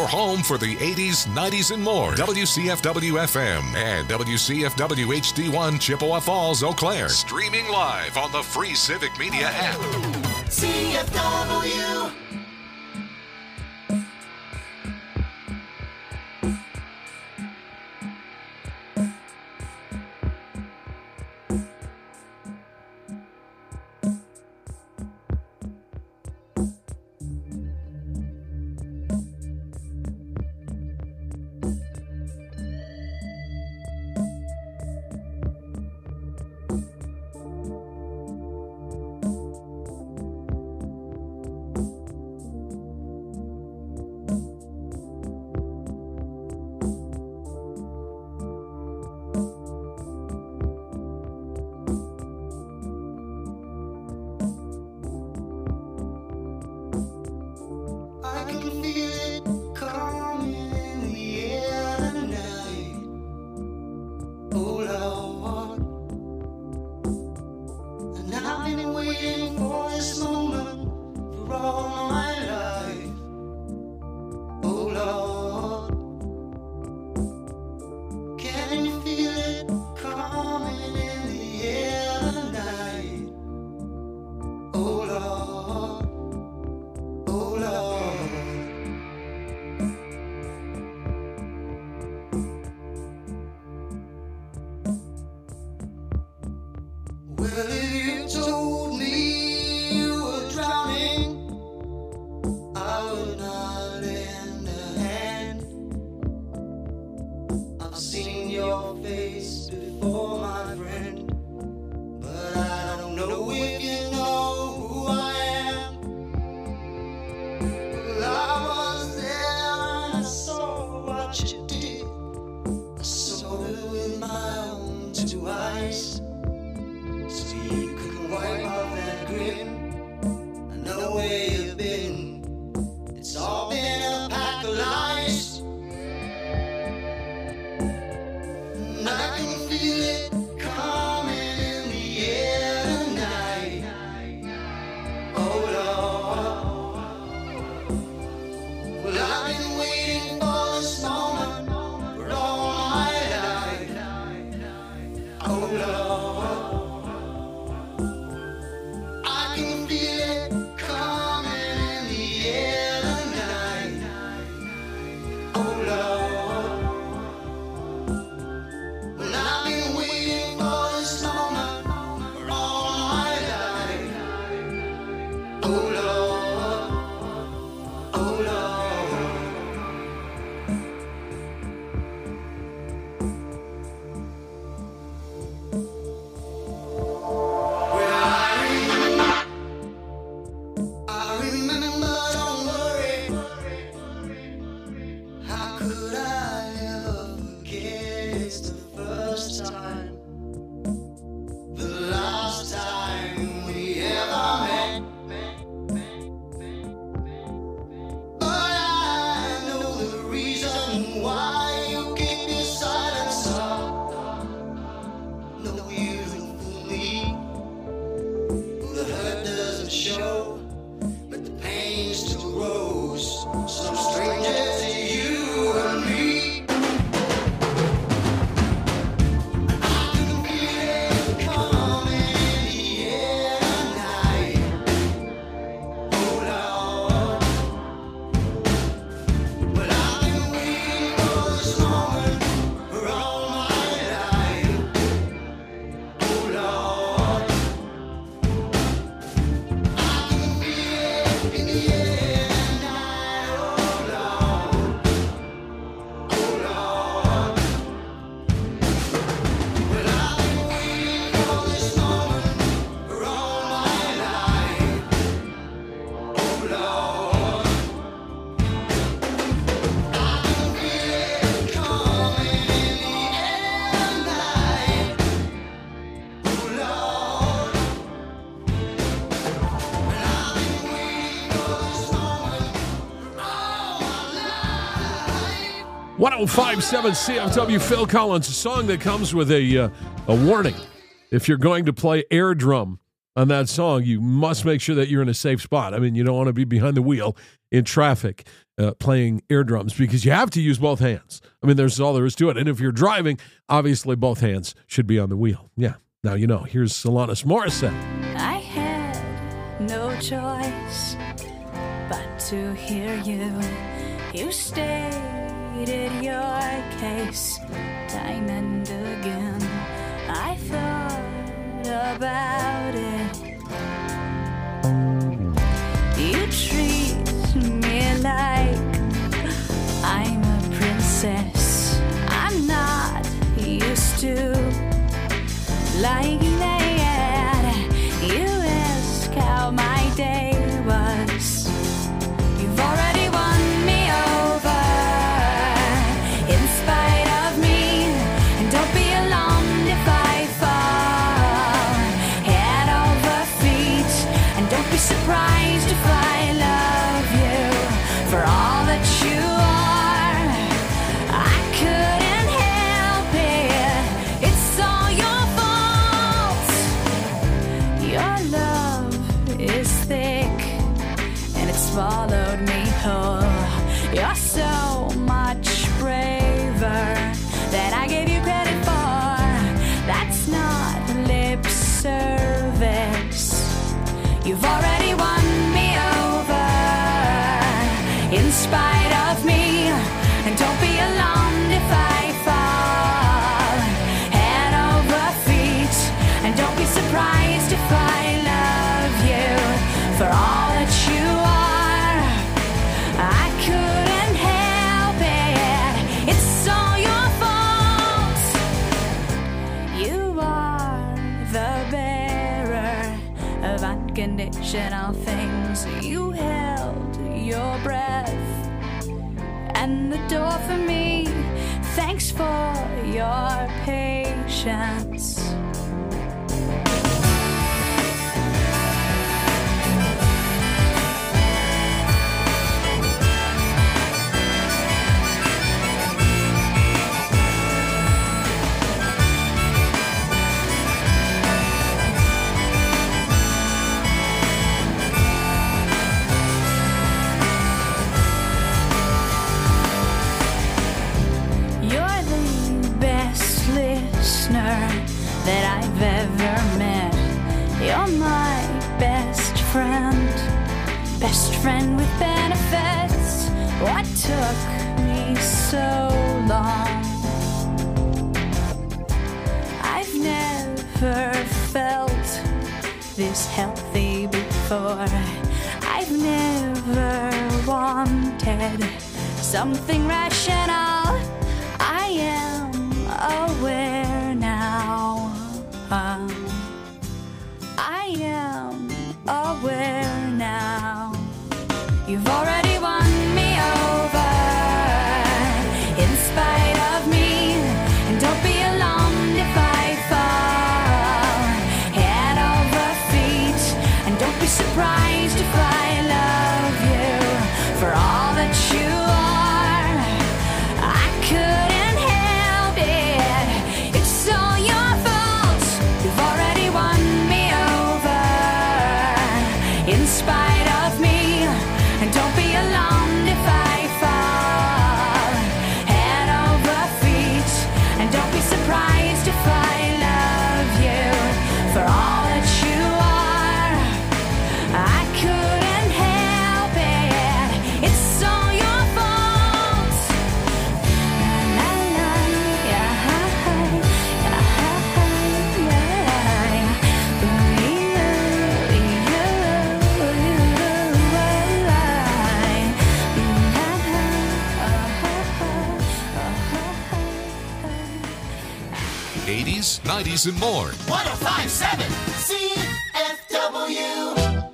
your home for the 80s, 90s, and more. WCFW-FM and WCFW HD1 Chippewa Falls, Eau Claire. Streaming live on the free Civic Media app. CFW. .057 CFW, Phil Collins, a song that comes with a warning. If you're going to play air drum on that song, you must make sure that you're in a safe spot. I mean, you don't want to be behind the wheel in traffic. playing air drums, because you have to use both hands. I mean, there's all there is to it. And if you're driving, obviously both hands should be on the wheel. Yeah. Now you know. Here's Alanis Morissette. I had no choice but to hear you. You stated your case time and again. I thought about it. You treat me like I'm a princess. I'm not used to like that. You ask how my day was. You've already won me over in spite of me. And don't be alarmed if I fall head over feet. And don't be surprised if I love you for all that you are. I couldn't help it. It's all your fault. Your love is thick and it's swallowed me whole. You're so much braver than I gave you credit for. That's not lip service. You've already won me over in spite of me. And don't be alarmed if I fall head over feet. And don't be surprised if I love you for all that you are. I couldn't help it. It's all your fault. You are the bearer of unconditional things. You held your breath and the door for me. Thanks for your patience. You're the best listener that I've ever met. You're my best friend with benefits. What took me so long? I've never felt this healthy before. I've never wanted something rational. I am aware now. I am aware now. You've already won me over in spite of me. And don't be alarmed if I fall head over feet. And don't be surprised if I love you for all that you are. I couldn't help it. It's all your fault. You've already won me over in spite of me. And don't be alarmed if I fall head over feet. And don't be surprised if I love you for all that you are. I couldn't help it. It's all your fault. La, la, yeah, yeah. 80s, 90s, and more. 1057 CFW.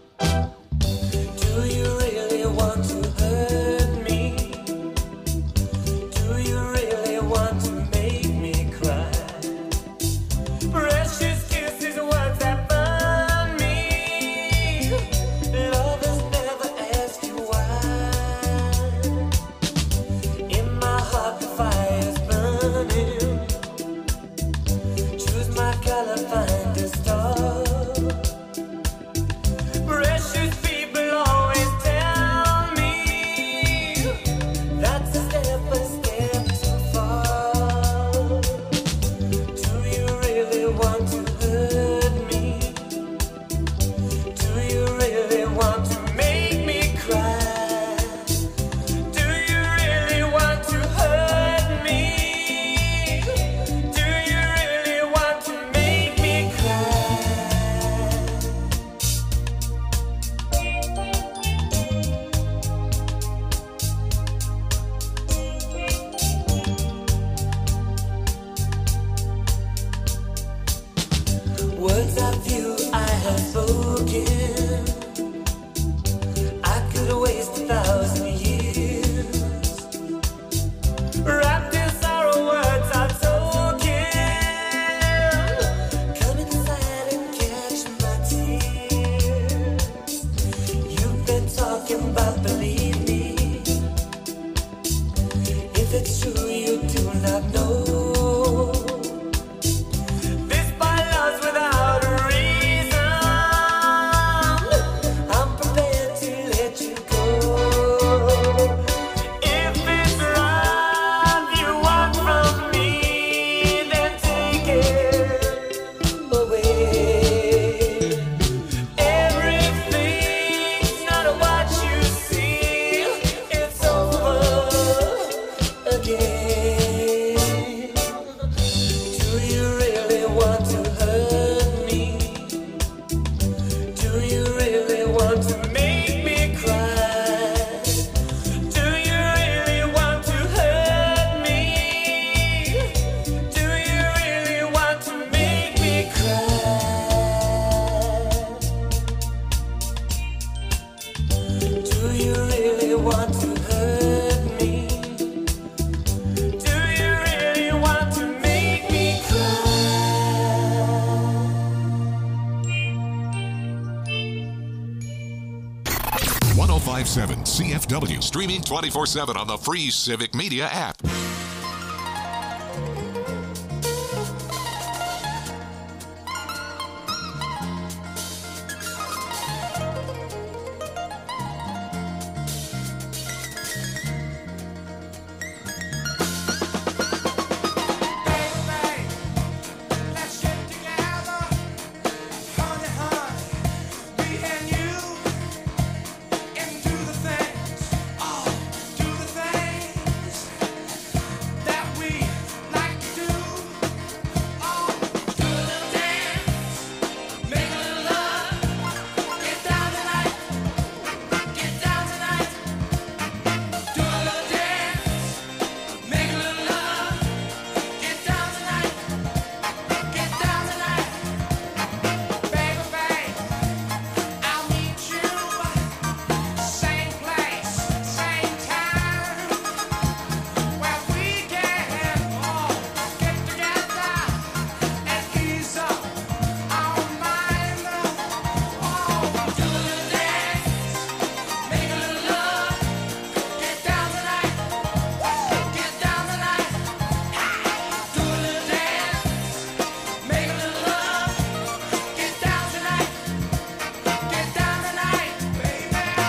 Do you really want to hurt me? Do you really want to make me cry? Precious kisses, words that burn me. Lovers never ask you why. In my heart the fire's burning. Choose my color, find a star. you really want to hurt me? Do you really want to make me cry? Do you really want to hurt me? Do you really want to make me cry? Do you really want to hurt me? Do you really want to make me cry? 1057 CFW, streaming 24/7 on the free Civic Media app. Let's get together, honey, honey, me and you, and do the things that we like to do. Oh, do a little dance, make a little love, get down tonight, get down tonight. Do a little dance, make a little love, get down tonight, get down tonight. Baby, babe, I'll meet you, same place, same time, where we can all get together and ease up our mind. Oh, do a little dance, make a little love, get down tonight, get down tonight. Do a little dance, make a little love, get down tonight, baby.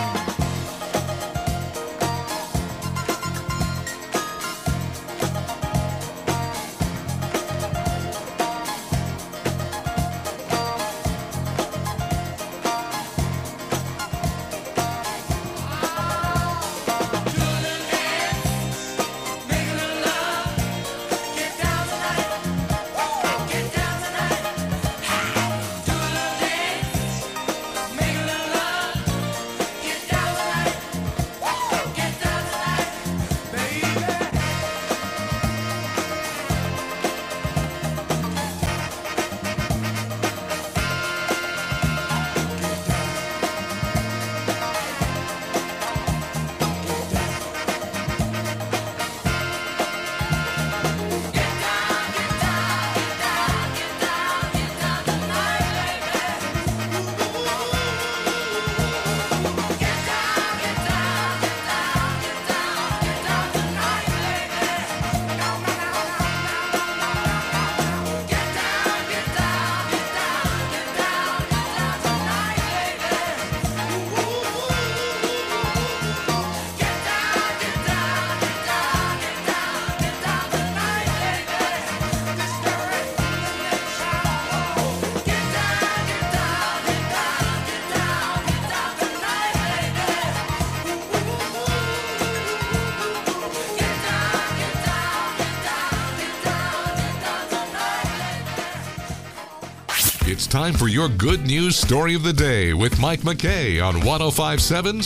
It's time for your good news story of the day with Mike McKay on 1057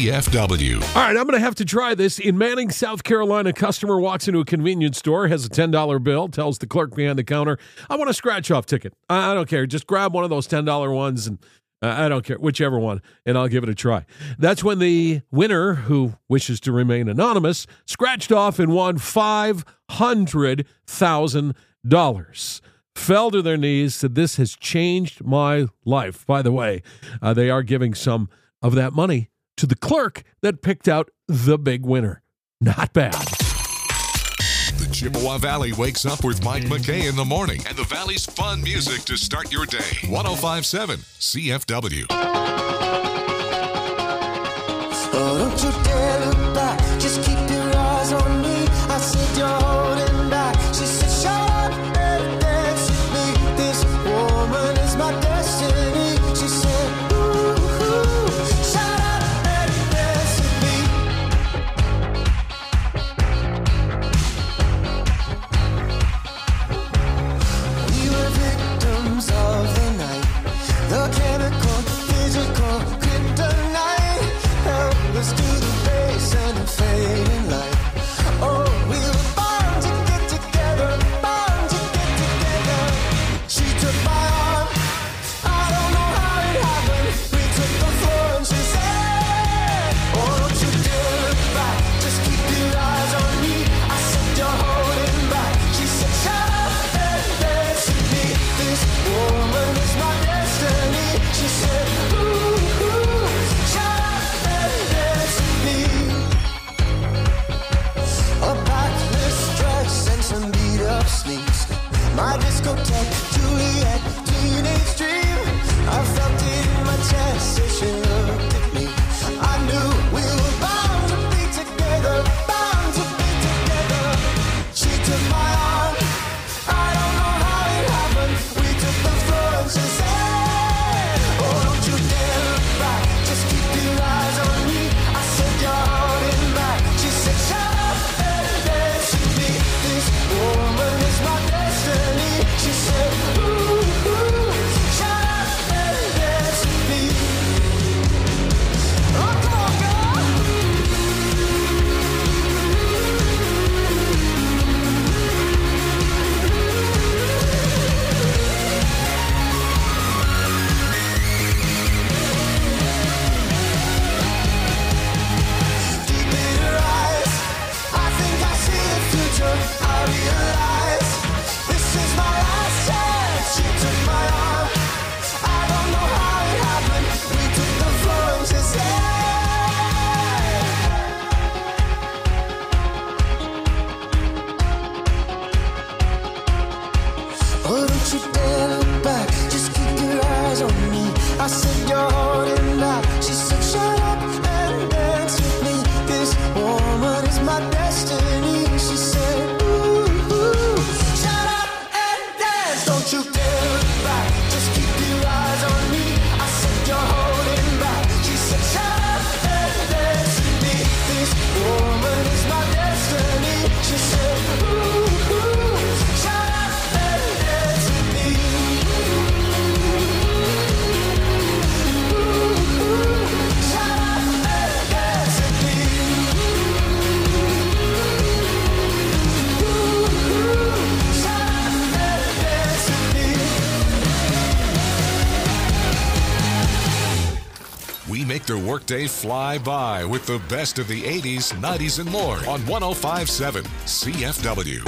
CFW. All right, I'm going to have to try this. In Manning, South Carolina, a customer walks into a convenience store, has a $10 bill, tells the clerk behind the counter, I want a scratch-off ticket. I don't care. Just grab one of those $10 ones, and I don't care, whichever one, and I'll give it a try. That's when the winner, who wishes to remain anonymous, scratched off and won $500,000. Fell to their knees, said, this has changed my life. By the way, they are giving some of that money to the clerk that picked out the big winner. Not bad. The Chippewa Valley wakes up with Mike McKay in the morning and the Valley's fun music to start your day. 1057 CFW. Oh, don't you dare look back, just keep your eyes on me. I said you're holding back. She said, shut up and dance with me. This woman is my destiny. She said, ooh, shut up and dance with me. My discotheque, Juliet, teenage dream. I felt it in my chest as she looked at me. I knew we were bound to be together, bound to be together. She took my arm. I don't know how it happened. We took the floor and she said, oh, don't you dare look back. Just keep your eyes on me. I said, you're holding back. She said, shut up and dance with me. This woman is my destiny. She said, ooh, ooh, shut up and dance with me. Oh, come on, girl. Deep in her eyes, I think I see the future. I realize this is my last chance. She took my arm. I don't know how it happened. We took the floor and she said, oh, don't you dare look back. Just keep your eyes on me. I said, you're holding back. She said, shut up and dance with me. This woman is my destiny. She said, ooh, ooh, shut up and dance. Don't you dare look back. Just keep your eyes on me. I said, you're holding back. She said, shut up and dance with me. This woman is my destiny. She said, ooh, ooh, shut up and dance with me. Ooh, ooh, shut up and dance with me. Ooh, ooh, shut up and dance with me. We make the workday fly by with the best of the 80s, 90s, and more on 105.7 CFW.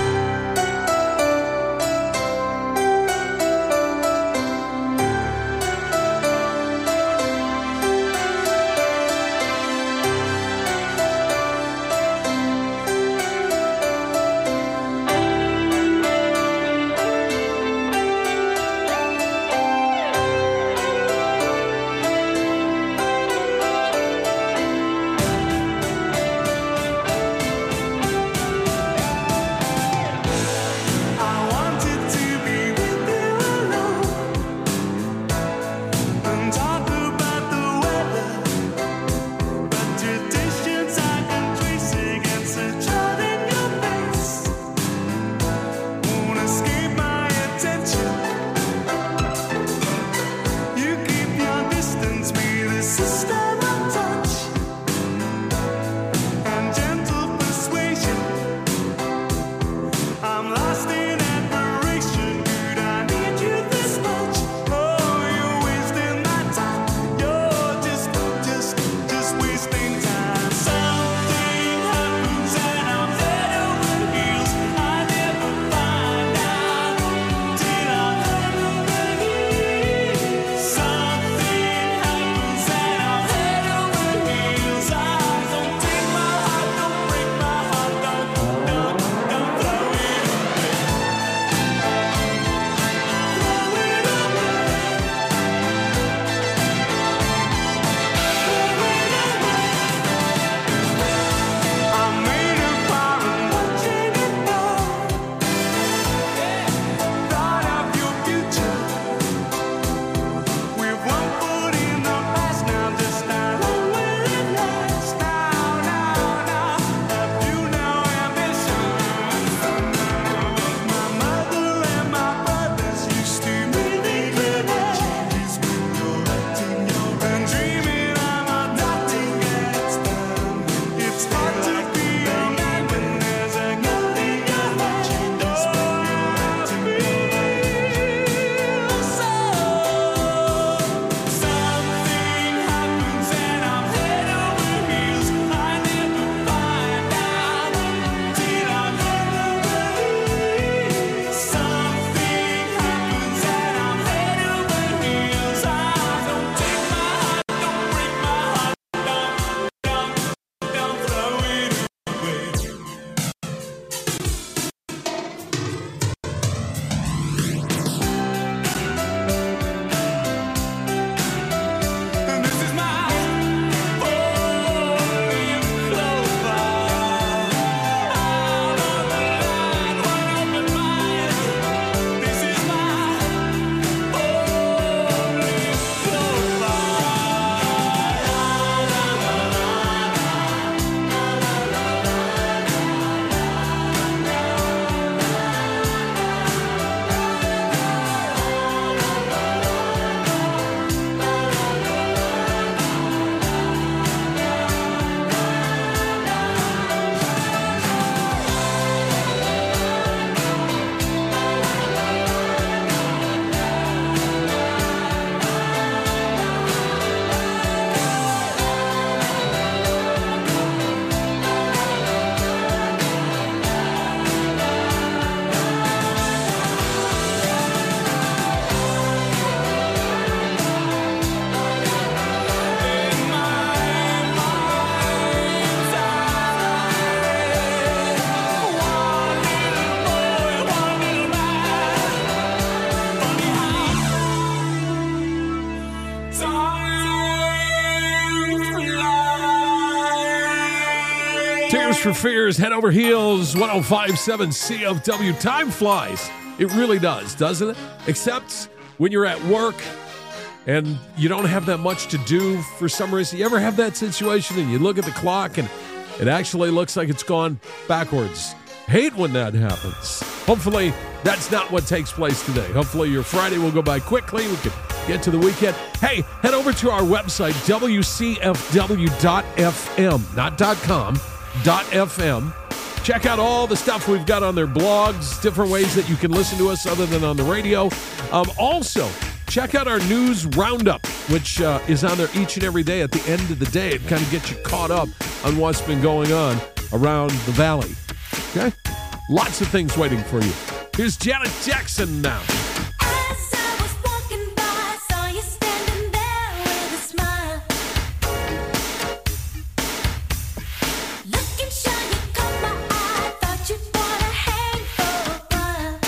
Tears for Fears, Head Over Heels, 105.7 CFW. Time flies. It really does, doesn't it? Except when you're at work and you don't have that much to do for some reason. You ever have that situation and you look at the clock and it actually looks like it's gone backwards? Hate when that happens. Hopefully, that's not what takes place today. Hopefully, your Friday will go by quickly. We can get to the weekend. Hey, head over to our website, WCFW.fm, not .com, .fm. Check out all the stuff we've got on their blogs, different ways that you can listen to us other than on the radio. Also, check out our news roundup, which is on there each and every day at the end of the day. It kind of gets you caught up on what's been going on around the valley. Okay? Lots of things waiting for you. Here's Janet Jackson now. As I was walking by, saw you standing there with a smile. Looking shy, you caught my eye. Thought you'd wanna hang for a while.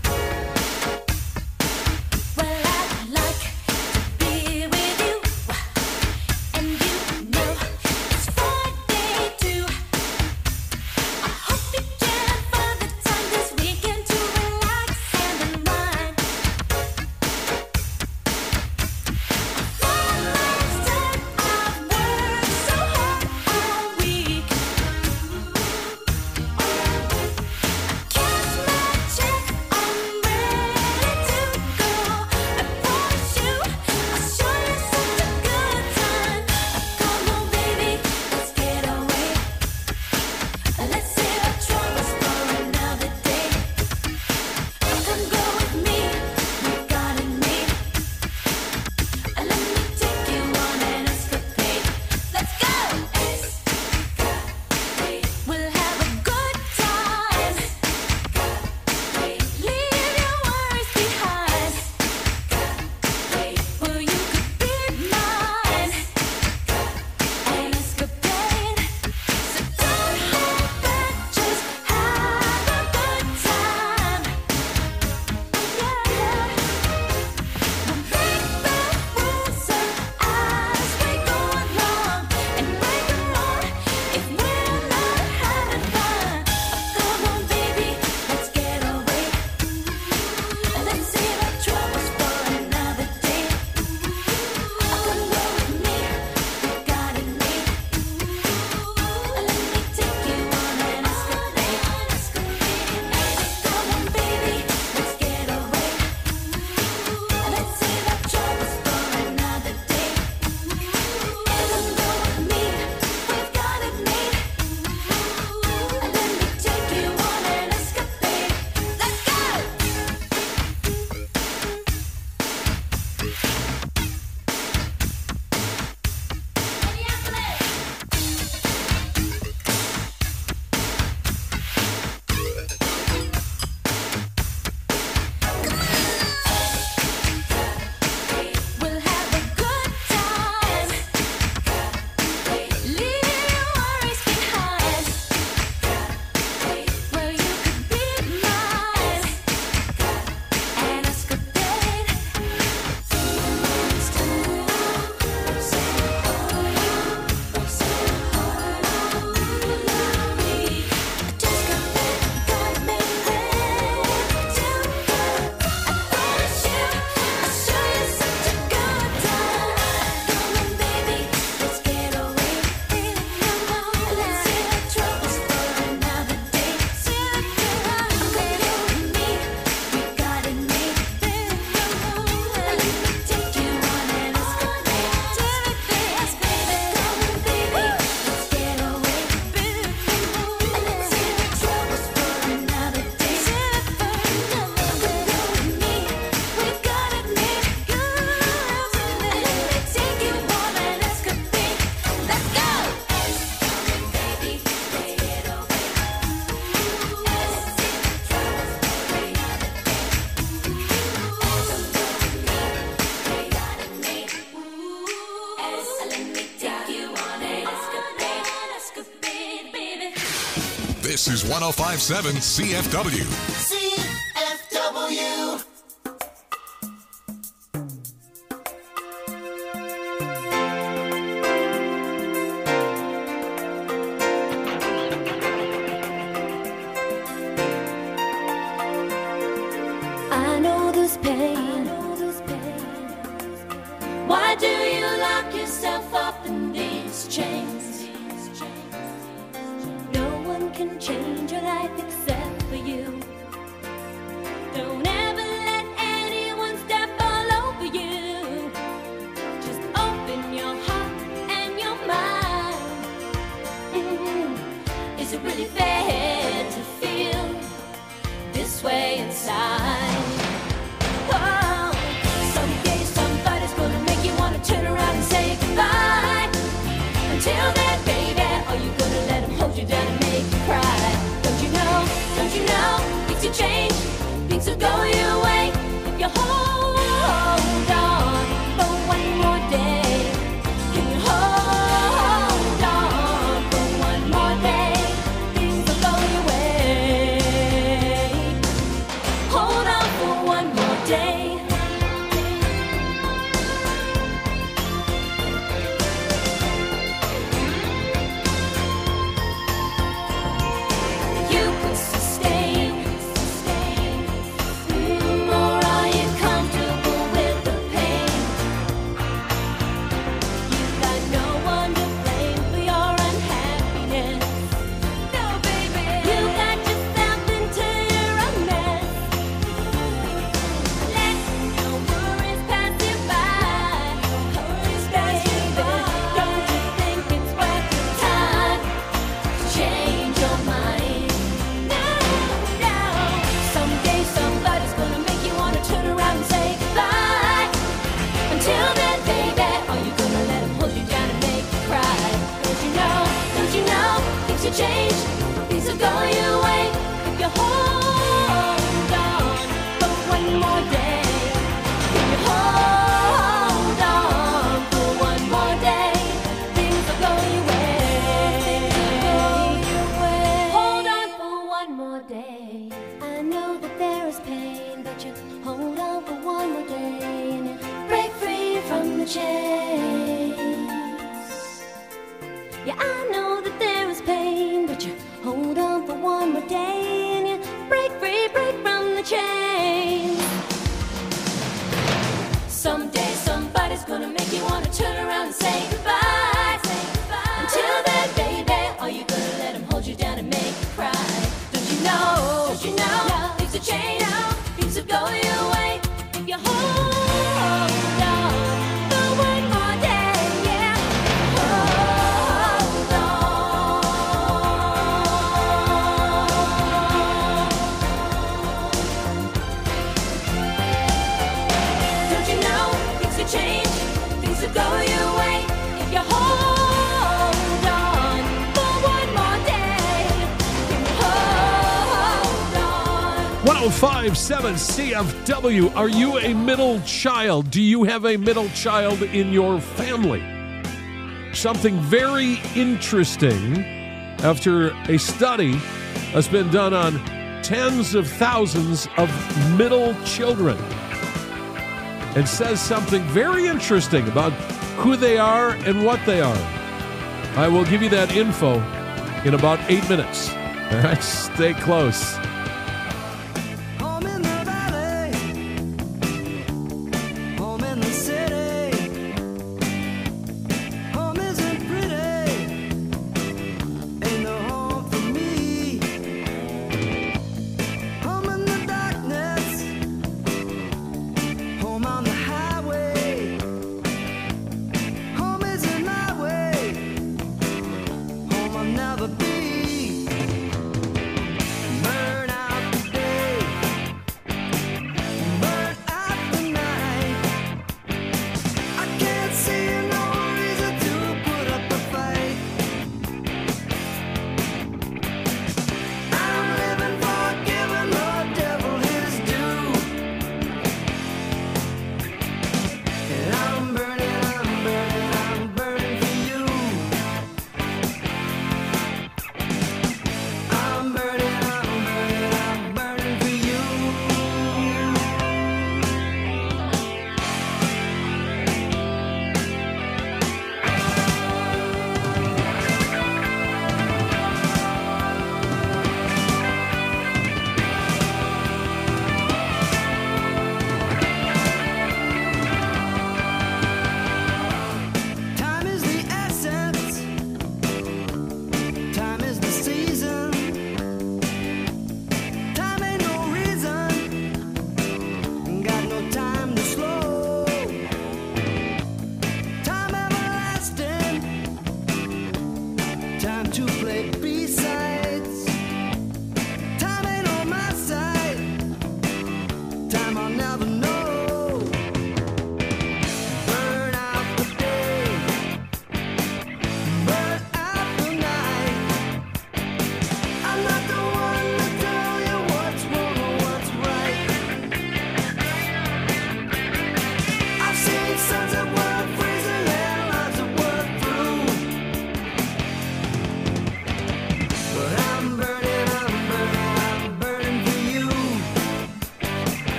Well, I'd like to be with you, and you know it's Friday too. I hope you can find the time this weekend to relax and unwind. Last time I've worked so hard all week. Cash my check, I'm ready to go. I promise you, I'll show you such a good time. Come on, baby, let's get away. Let's save our troubles for another day. Come go with me, we got it made. Let me take you on an escapade. Let's go! We'll have a good time. Leave your worries behind. Well, you could be mine. An escapade. So don't hold back, just have a good time. We'll make the rules up as we go along and break them all if we're not having fun. Come on, baby, let's get away. Let's save our troubles for another day. Come go with me, we got it made. Let me take you on an escapade. Come on, baby, let's get away. Let's save our troubles for another day. Come go with me, we've got it made. Let me take you on an escapade. Let's go! We'll have a good time. Leave your worries behind. Well, you could be mine. An escapade. Just got me ready to go. I promise you, I'll show you such a good time. Come on, baby, let's get away. Let's save our troubles for another day. Come with me, we got it made. Let me take you on an escapade. Come on, baby, let's get away. Let's save our troubles for another day. Come with me, we got it made. Let me take you on an escapade. Let's go! Baby, let's get away. Let's save our troubles for another day. We got it made. Let me take you on an escapade, baby. This is 105.7 CFW. CFW. this pain. Why do you lock yourself up in these chains? No one can change your life except for you. Don't ever let anyone step all over you. Just open your heart and your mind. Is it really fair to feel this way inside? Oh, someday somebody's gonna make you wanna turn around and say goodbye. Until then, baby, are you gonna let him hold you down and make you cry? Don't you know, things will change, things will go your way if you hold on for one more day. Can you hold on for one more day? Things will go your way. Hold on for one more day. You could sustain, or are you comfortable with the pain? You've got no one to blame for your unhappiness. No, baby, you got yourself into your own mess. Let your worries pass you by. Baby, don't you think it's worth your time to change your mind? No. Someday somebody's gonna make you wanna turn around and say goodbye. Until then, baby, are you gonna let him hold you down and make you cry? Don't you know, things will change, things will go your way if you hold on for one more day. If you hold on for one more day, things will go your way. Hold on for one more day. I know that there is pain, but you hold on for one more day and you break free from the chains. Yeah, I know that there is pain, but you hold on for one more day and you break free from the chains. Someday somebody's gonna make you wanna turn around and say goodbye. Until then, baby, are you gonna let him hold you down and make you cry? Don't you know, things will change, things will go your way if you hold on for one more day. Yeah, hold on. Don't you know, things will change, things will go your way if you hold on for one more day. If you hold on. 1057 CFW. Are you a middle child? Do you have a middle child in your family? Something very interesting after a study has been done on tens of thousands of middle children. It says something very interesting about who they are and what they are. I will give you that info in about 8 minutes. All right, stay close. Home in the valley, home in the city. Home isn't pretty, ain't no home for me. Home in the darkness, home on the highway. Home isn't my way, home I'll never be. Burn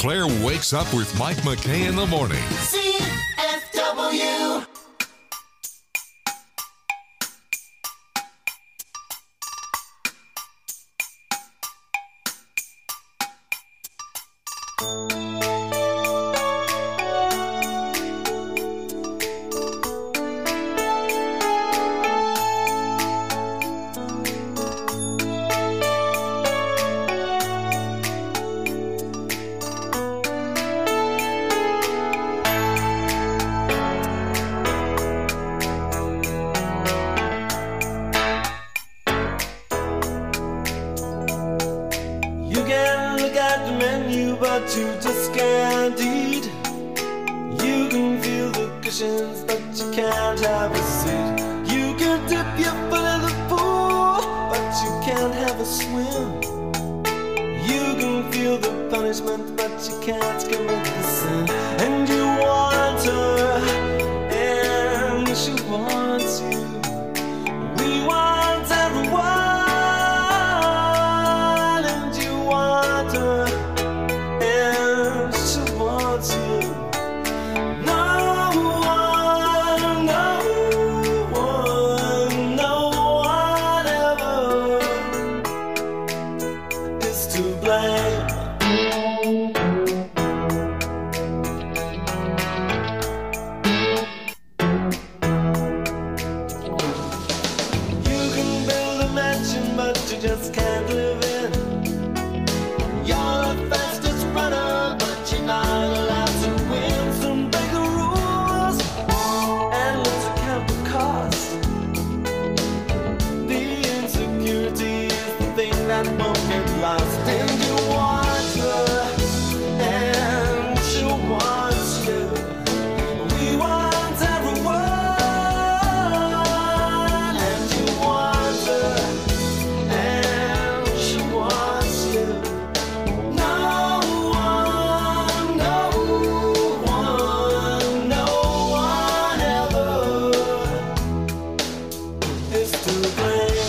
Claire wakes up with Mike McKay in the morning. CFW. You can look at the menu, but you just can't eat. You can feel the cushions, but you can't have a seat. You can dip your foot in the pool, but you can't have a swim. You can feel the punishment, but you can't commit the sin. And you want her, and she wants you. We want everyone, and you want her, and she wants you. No one ever is to blame. You can build a mansion, but you just can't live in. You're the fastest runner, but you're not allowed to win. Some break the rules and let's account the cost. The insecurity is the thing that won't get lost. And you want her, and she wants you. We want everyone, and you want her, and she wants you. No one ever is to blame.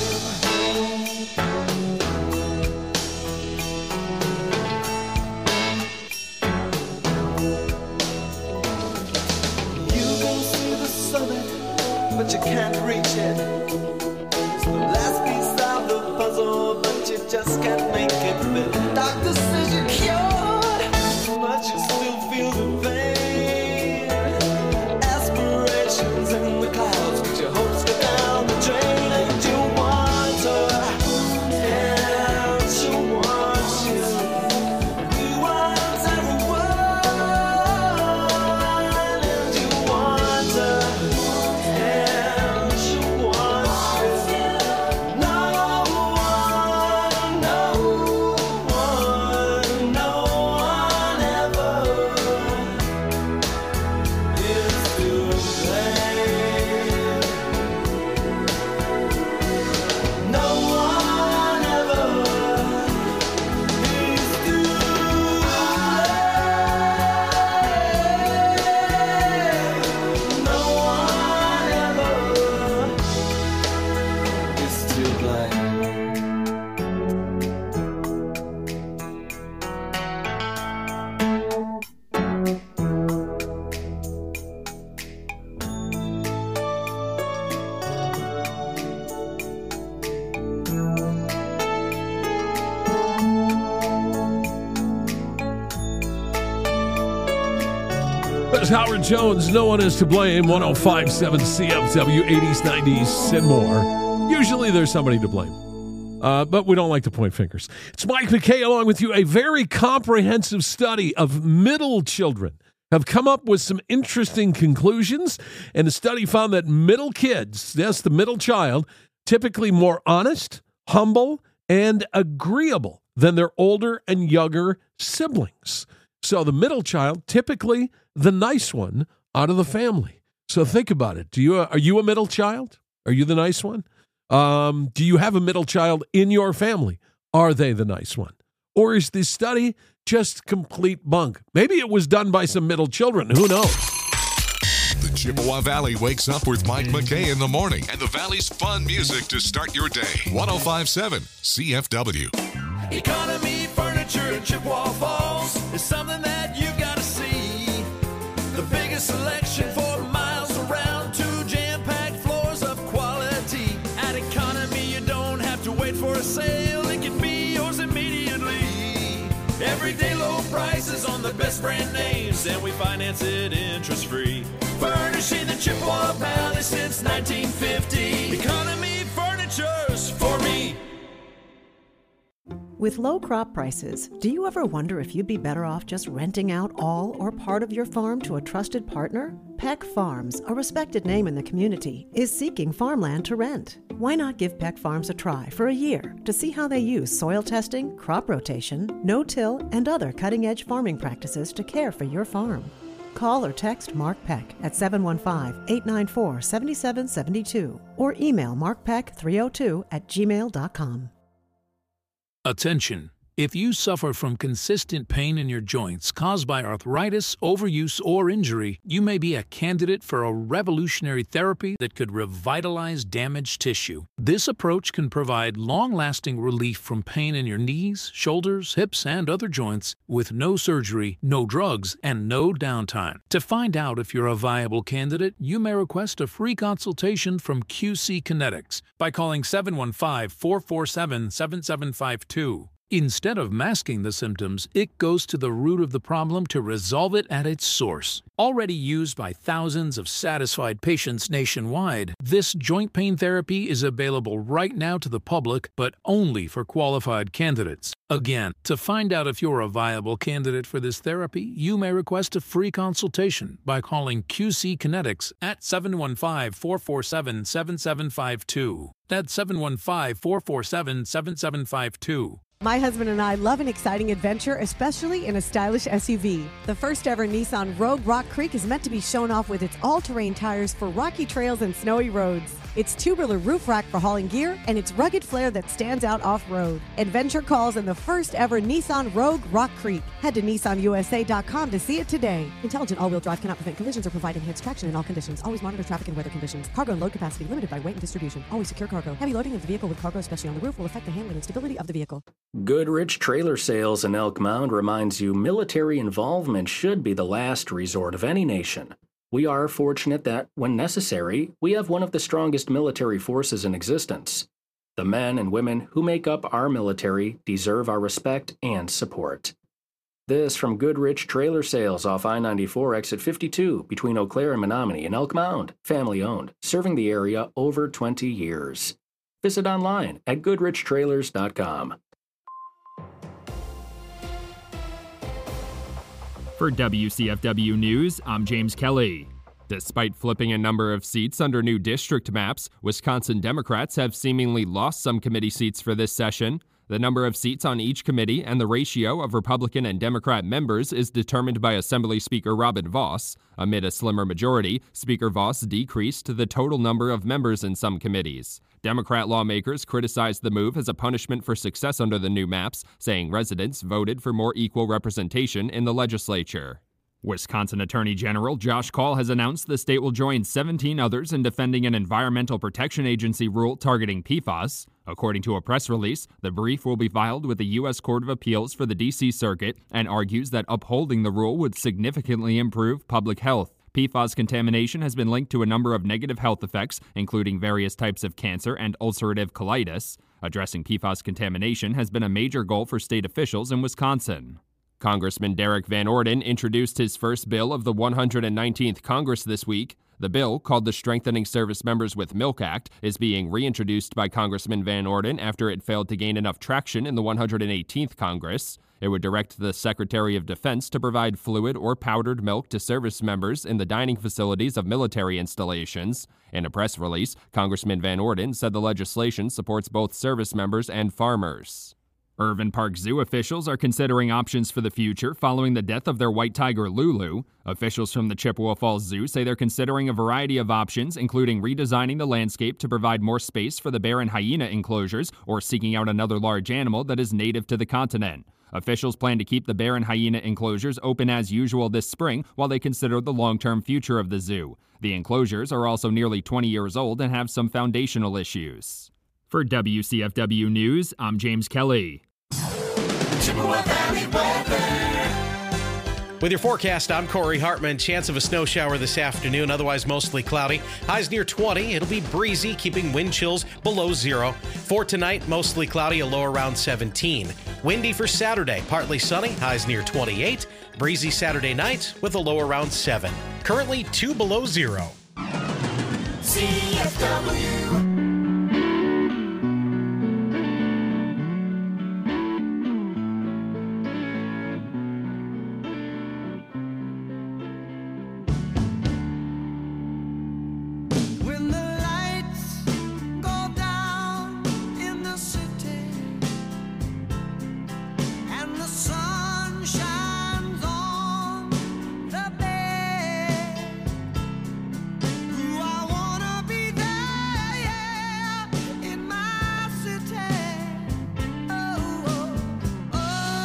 You can see the summit, but you can't reach it. It's the last piece of the puzzle, but you just can't make it fit. Doctor says you're cured, but you still feel the pain. Aspirations in the clouds, but your hopes go down the drain. And you want her, and she wants you. We want everyone, and you want her, and she wants you. No one ever is to blame. No one ever is to blame. No one ever is to blame. There's Howard Jones. No one is to blame. 105.7 CFW, 80s, 90s, and more. Usually there's somebody to blame. But we don't like to point fingers. It's Mike McKay along with you. A very comprehensive study of middle children have come up with some interesting conclusions. And the study found that middle kids, yes, the middle child, typically more honest, humble, and agreeable than their older and younger siblings. So the middle child, typically the nice one out of the family. So think about it. Are you a middle child? Are you the nice one? Do you have a middle child in your family? Are they the nice one? Or is this study just complete bunk? Maybe it was done by some middle children. Who knows? The Chippewa Valley wakes up with Mike McKay in the morning and the Valley's fun music to start your day. 105.7 CFW. Economy Furniture furniture in Chippewa Falls is something that you've got to see. The biggest selection for miles around, 2 jam-packed floors of quality. At Economy, you don't have to wait for a sale. It can be yours immediately. Everyday low prices on the best brand names, and we finance it interest-free. Furnishing the Chippewa Valley since 1950. Economy Furniture's for me. With low crop prices, do you ever wonder if you'd be better off just renting out all or part of your farm to a trusted partner? Peck Farms, a respected name in the community, is seeking farmland to rent. Why not give Peck Farms a try for a year to see how they use soil testing, crop rotation, no-till, and other cutting-edge farming practices to care for your farm? Call or text Mark Peck at 715-894-7772 or email markpeck302@gmail.com. Attention! If you suffer from consistent pain in your joints caused by arthritis, overuse, or injury, you may be a candidate for a revolutionary therapy that could revitalize damaged tissue. This approach can provide long-lasting relief from pain in your knees, shoulders, hips, and other joints with no surgery, no drugs, and no downtime. To find out if you're a viable candidate, you may request a free consultation from QC Kinetics by calling 715-447-7752. Instead of masking the symptoms, it goes to the root of the problem to resolve it at its source. Already used by thousands of satisfied patients nationwide, this joint pain therapy is available right now to the public, but only for qualified candidates. Again, to find out if you're a viable candidate for this therapy, you may request a free consultation by calling QC Kinetics at 715-447-7752. That's 715-447-7752. My husband and I love an exciting adventure, especially in a stylish SUV. The first ever Nissan Rogue Rock Creek is meant to be shown off with its all-terrain tires for rocky trails and snowy roads. Its tubular roof rack for hauling gear, and its rugged flair that stands out off-road. Adventure calls in the first ever Nissan Rogue Rock Creek. Head to nissanusa.com to see it today. Intelligent all-wheel drive cannot prevent collisions or provide enhanced traction in all conditions. Always monitor traffic and weather conditions. Cargo and load capacity limited by weight and distribution. Always secure cargo. Heavy loading of the vehicle with cargo, especially on the roof, will affect the handling and stability of the vehicle. Goodrich Trailer Sales in Elk Mound reminds you military involvement should be the last resort of any nation. We are fortunate that, when necessary, we have one of the strongest military forces in existence. The men and women who make up our military deserve our respect and support. This from Goodrich Trailer Sales off I-94 exit 52 between Eau Claire and Menominee in Elk Mound, family owned, serving the area over 20 years. Visit online at goodrichtrailers.com. For WCFW News, I'm James Kelly. Despite flipping a number of seats under new district maps, Wisconsin Democrats have seemingly lost some committee seats for this session. The number of seats on each committee and the ratio of Republican and Democrat members is determined by Assembly Speaker Robin Vos. Amid a slimmer majority, Speaker Vos decreased the total number of members in some committees. Democrat lawmakers criticized the move as a punishment for success under the new maps, saying residents voted for more equal representation in the legislature. Wisconsin Attorney General Josh Kaul has announced the state will join 17 others in defending an Environmental Protection Agency rule targeting PFAS. According to a press release, the brief will be filed with the U.S. Court of Appeals for the D.C. Circuit and argues that upholding the rule would significantly improve public health. PFAS contamination has been linked to a number of negative health effects, including various types of cancer and ulcerative colitis. Addressing PFAS contamination has been a major goal for state officials in Wisconsin. Congressman Derek Van Orden introduced his first bill of the 119th Congress this week. The bill, called the Strengthening Service Members with Milk Act, is being reintroduced by Congressman Van Orden after it failed to gain enough traction in the 118th Congress. It would direct the Secretary of Defense to provide fluid or powdered milk to service members in the dining facilities of military installations. In a press release, Congressman Van Orden said the legislation supports both service members and farmers. Irvin Park Zoo officials are considering options for the future following the death of their white tiger Lulu. Officials from the Chippewa Falls Zoo say they're considering a variety of options, including redesigning the landscape to provide more space for the bear and hyena enclosures or seeking out another large animal that is native to the continent. Officials plan to keep the bear and hyena enclosures open as usual this spring while they consider the long-term future of the zoo. The enclosures are also nearly 20 years old and have some foundational issues. For WCFW News, I'm James Kelly. Chippewa Valley weather. With your forecast, I'm Corey Hartman. Chance of a snow shower this afternoon, otherwise mostly cloudy. Highs near 20. It'll be breezy, keeping wind chills below 0. For tonight, mostly cloudy, a low around 17. Windy for Saturday, partly sunny, highs near 28. Breezy Saturday night with a low around 7. Currently 2 below 0. CFW. When the lights go down in the city and the sun shines on the bay, I wanna be there, yeah, in my city. Oh, oh, oh,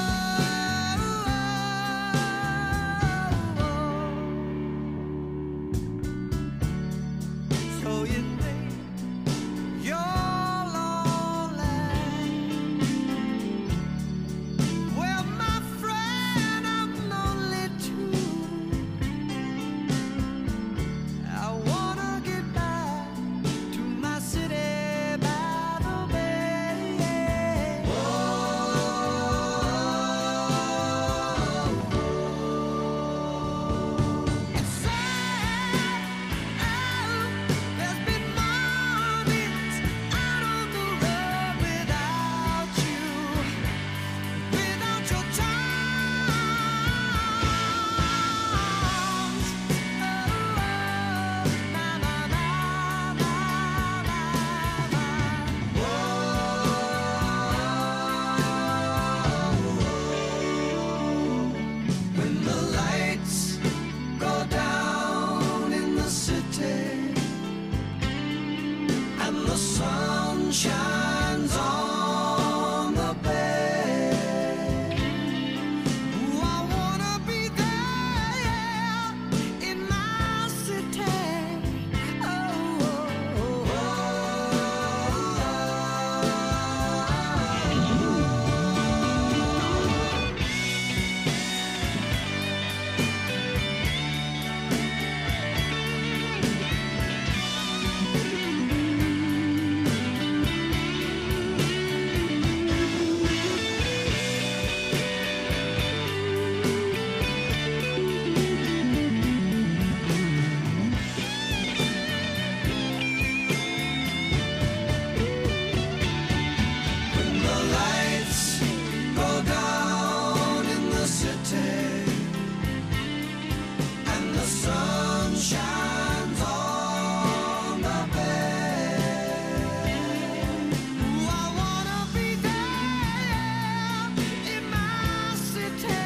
oh. So you think you're lonely? Well, my friend, I'm lonely too. I wanna get back to my city by the bay. It's sad. There's been mornings out on the road without you, without your charms. Oh, na na na na na. When the lights go down in the city and the sun shines on the bay, I wanna be there, yeah, in my city. Oh, oh, when the lights go down in the city and the sun shines on the bay, I wanna be there in my city.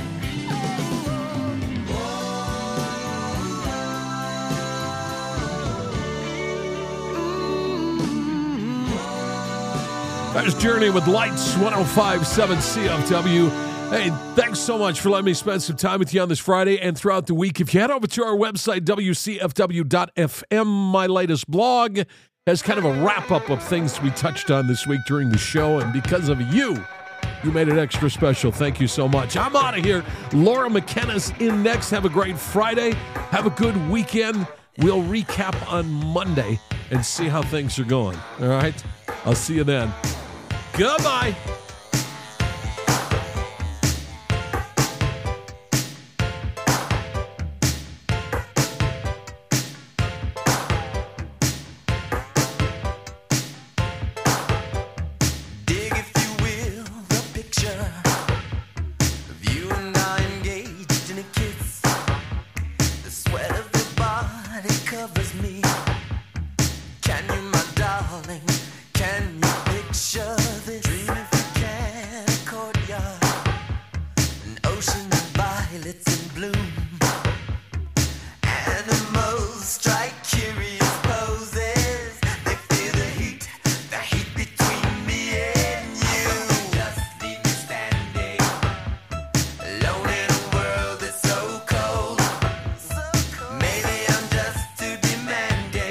There's Journey with Lights, 105.7 CFW. Hey, thanks so much for letting me spend some time with you on this Friday and throughout the week. If you head over to our website, WCFW.FM, my latest blog has kind of a wrap-up of things we touched on this week during the show, and because of you made it extra special. Thank you so much. I'm out of here. Laura McKenna's in next. Have a great Friday. Have a good weekend. We'll recap on Monday and see how things are going. All right? I'll see you then. Goodbye. Dig, if you will, the picture of you and I engaged in a kiss. The sweat of your body covers me. Can you, my darling, can you picture this? Dream if you can, a courtyard, an ocean of violets in bloom. Animals strike curious poses. They feel the heat between me and you. Just leave me standing alone in a world that's so cold. Maybe I'm just too demanding.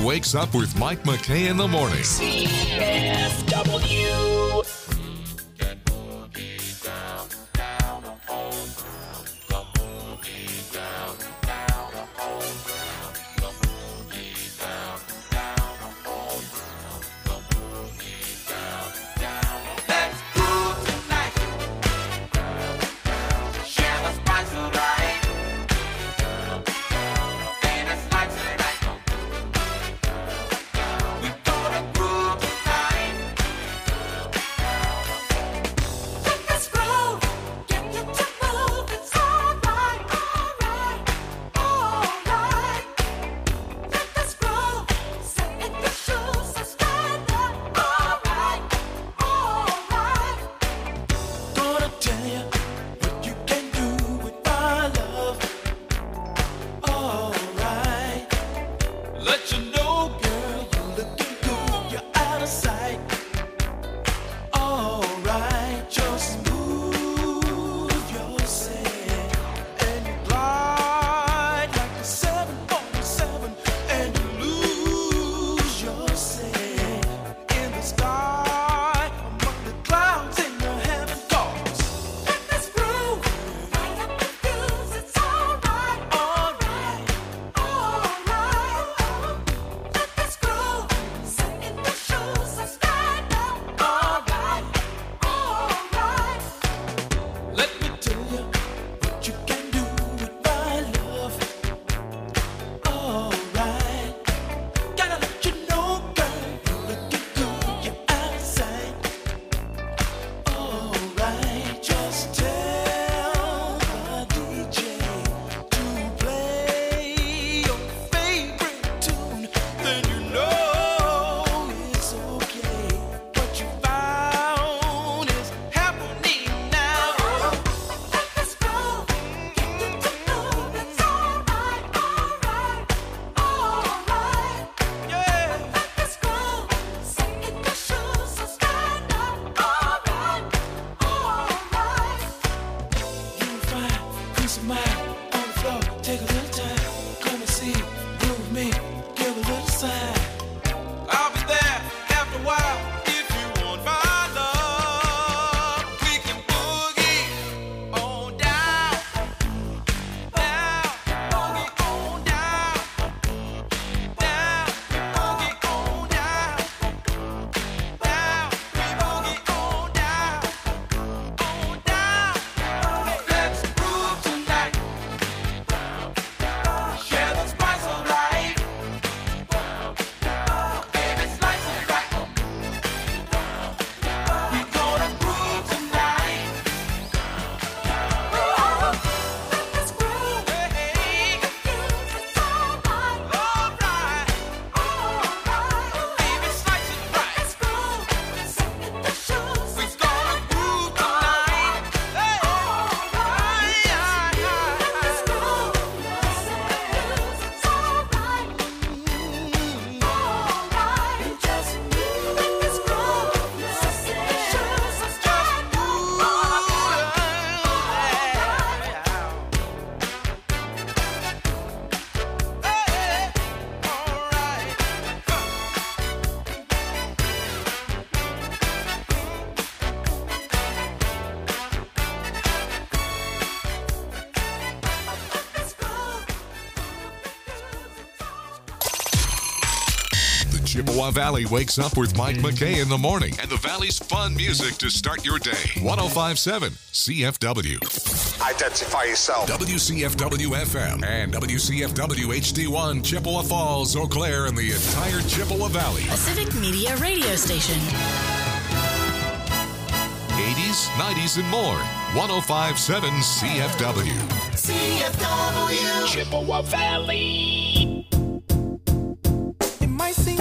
wakes up with Mike McKay in the morning. CFW. Chippewa Valley wakes up with Mike McKay in the morning and the Valley's fun music to start your day. 105.7 CFW. Identify yourself. WCFW FM and WCFW HD1 Chippewa Falls, Eau Claire, and the entire Chippewa Valley. A civic media radio station. 80s, 90s, and more. 105.7 CFW. CFW. Chippewa Valley. It might seem